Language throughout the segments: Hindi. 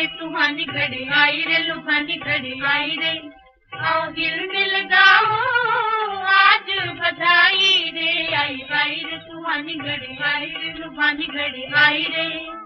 रे सुहानी घड़ी आई रे, लुभानी घड़ी आई रे। आओ दिल मिल गाओ आज बधाई रे, आई आई रे सुहानी घड़ी आई रे, लुभानी घड़ी आई रे।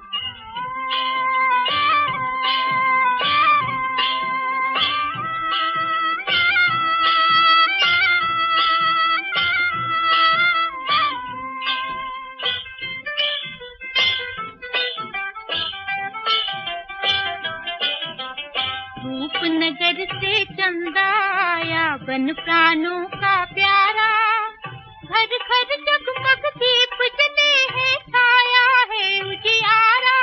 रूपनगर से चंदा आया बन प्राणों का प्यारा, घर घर जगमग दीप जले है, छाया है उजियारा।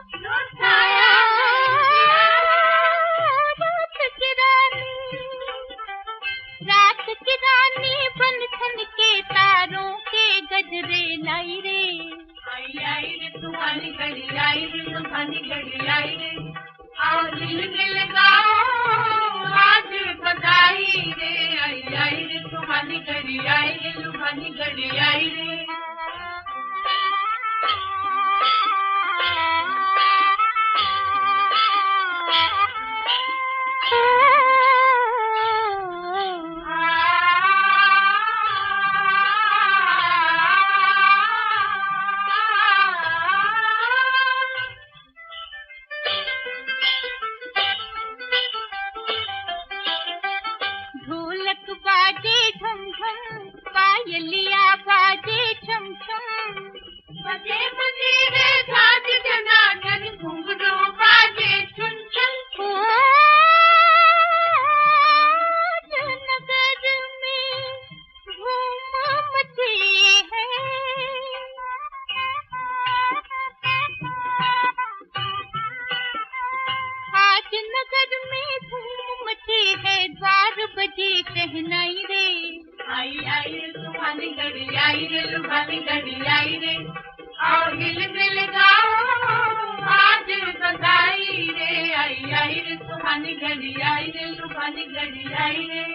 रात की रानी बन ठन के तारों के गजरे लाई रे, आई आई रे सुहानी घड़ी आई रे, लुभानी घड़ी आई रे। आओ दिल मिल गाओ आज बधाई रे, आई आई रे सुहानी घड़ी आई रे, लुभानी घड़ी आई रे। ढोलक बाजे झम झम, पायलिया बाजे छम छम, बजे बजे रे झांझ जनार्दन, घुंघरू बाजे छुन छुन। नगर में धूम मची है, आज नगर में धूम मची है, द्वार बजे शहनाई रे, आई आई रे सुहानी घड़ी आई रे, लुभानी घड़ी आई रे। आओ दिल मिल गाओ आज बधाई रे, आई आई रे सुहानी घड़ी आई रे, लुभानी घड़ी आई रे।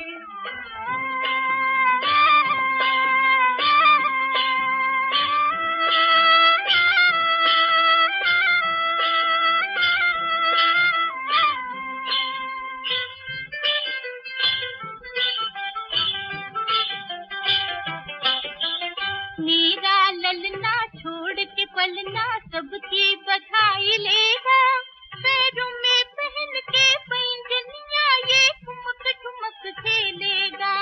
मीरा ललना छोड़ के पलना सबकी बधाई लेगा, पैरों में पहन के पैंजनिया ये ठुमक ठुमक खेलेगा।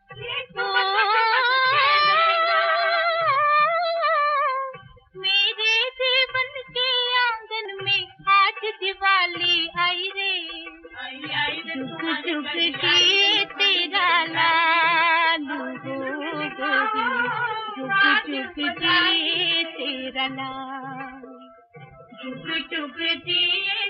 मेरे जीवन के आंगन में आज दिवाली आई रे, आई आई रे जुग जुग जिए तेरा लालू हो गोरी, जुग जुग जिए तेरा लाल, जुग जुग जिए